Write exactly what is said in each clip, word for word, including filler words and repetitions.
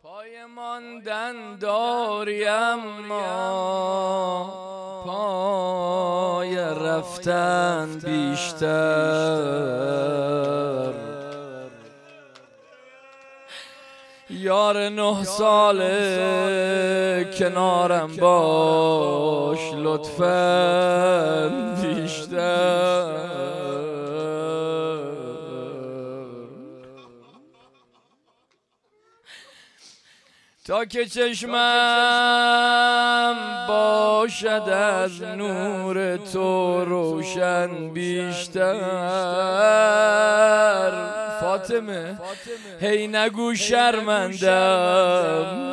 پای ماندن داری اما پای رفتن بیشتر. یار نه ساله کنارم باش لطفاً بیشتر. تا که چشمم باشد از نور تو روشن بیشتر. فاطمه هی نگو شرمندم،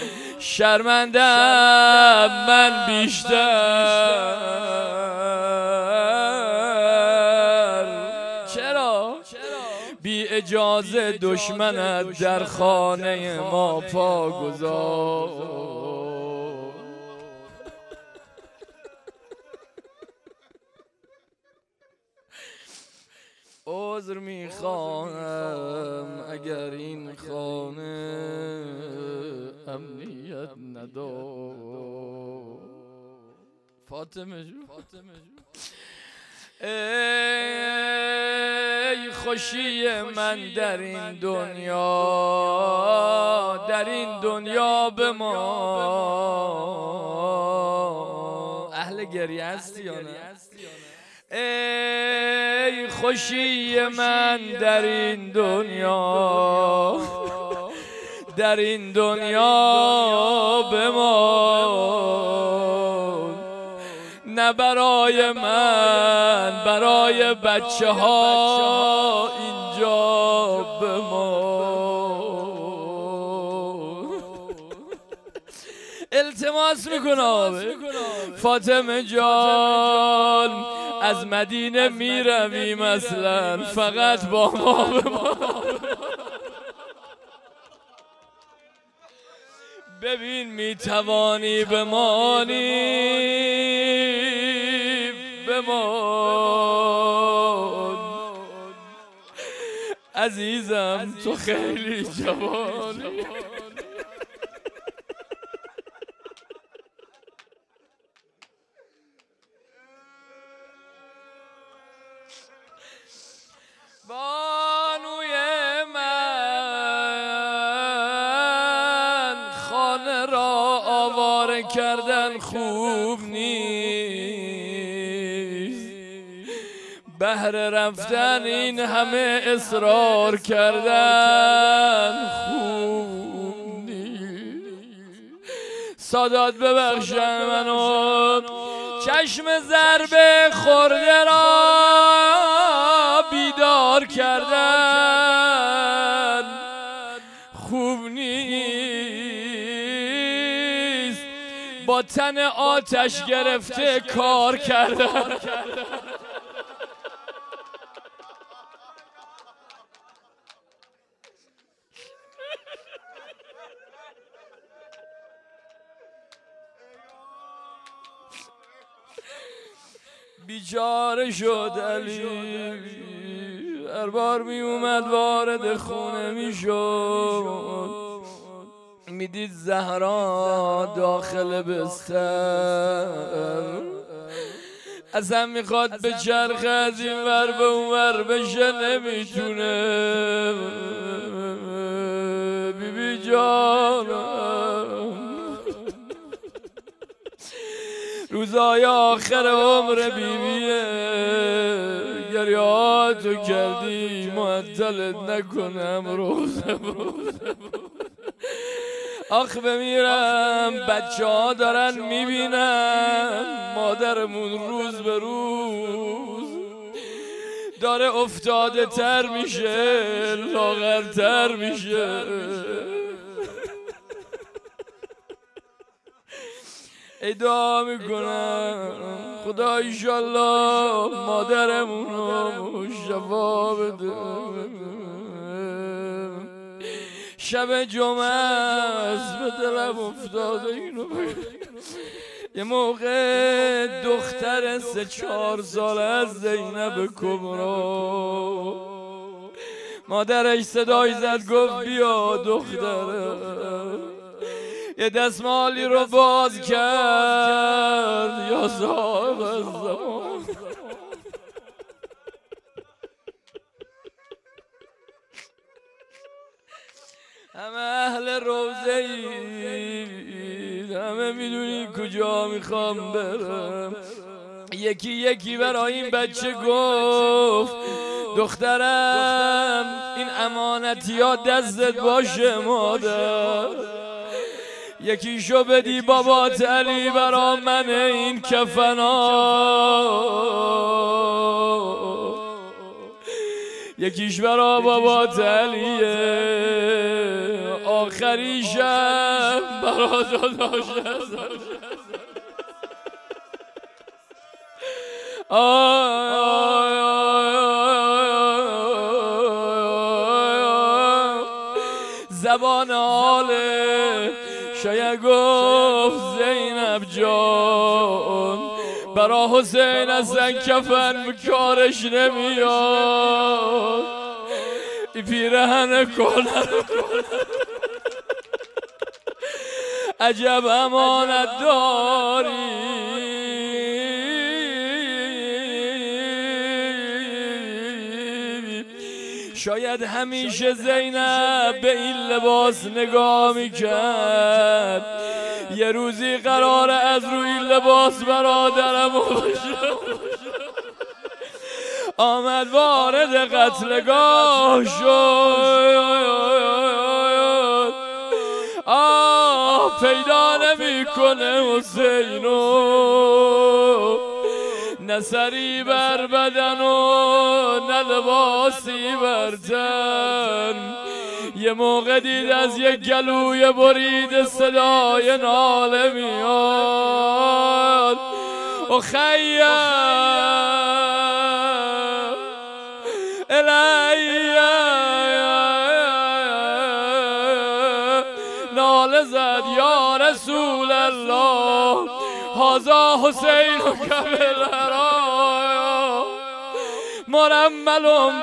شرمندم من بیشتر. چرا؟ بی اجازه دشمنت در خانه ما پا گذاشت. عذر میخواهم اگر این خانه امنیت نداشت. فاطمه جو ای خوشی من در این دنیا، در این دنیا به ما. اهل گریه هستی یا نه؟ ای خوشی من در این دنیا، در این دنیا به ما. نه برای من، برای بچه ها اینجا به ما. التماس میکنم فاطمه جان، از مدینه میرویم اصلا فقط با ما به ما. ببین میتوانی بمانی بمان عزیزم، تو خیلی جوانی. بانوی من خانه را آواره کردن خوب نیست، بهر رفتن این همه اصرار کردن خوب نیست. سادات ببخشن منو، چشم ضربه خورده را بیدار کردن خوب نیست، با تن آتش گرفته کار کردن. بیچاره شد علی، هر بار می اومد وارد خونه می شد، میدید زهرا داخل بستر، اصلا میخواد به چرخ از این ور به اون ور بشه نمیتونه. بی بی جانم روزای آخر عمر بیبیه، گریهاتو کردی معطلت نکنم روزم روزم. آخ بمیرم، بچه ها دارن میبینن مادرمون روز به روز داره افتاده تر میشه، لاغرتر میشه. ای دعا میکنم خدا ایشالله مادرمونو شفا بده. شب جمعه است به دلم افتاده اینو یه موقع دختر سه چهار ساله از زینب کبرا مادرش صدای زد گفت بیا دخترم، یه دستمالی رو باز کرد یا صاحب الزمان. همه اهل روزه اید، همه میدونی کجا میخوام برم. یکی یکی برای این بچه گفت دخترم این امانتی ها دستت باشه مادر، یکیشو بدی بابات علی برا من این کفنا، یکیش برا بابات علیه، آخریشم برا داداشم. زبان حاله شاید گفت زینب جان برا حسین اصلا کفن کارش نمیاد، ای پیرهن کنه عجب امانت داری، شاید همیشه زینب به این لباس نگاه میکرد، یه روزی قراره از روی این لباس برادرم بشه. آمد وارد قتلگاه شد، آه پیدا نمی کنه حسینو، نه سری بر بدن و نه لباسی بر تن. یه موقع دید از یک گلوی برید صدای ناله میاد، اخیم الی ناله زد یا رسول الله هذا حسین و کبلرا مرمل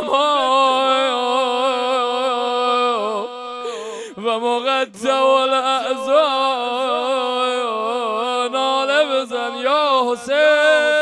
بالدماء و مقطع الاعضاء، ناله بزن یا حسین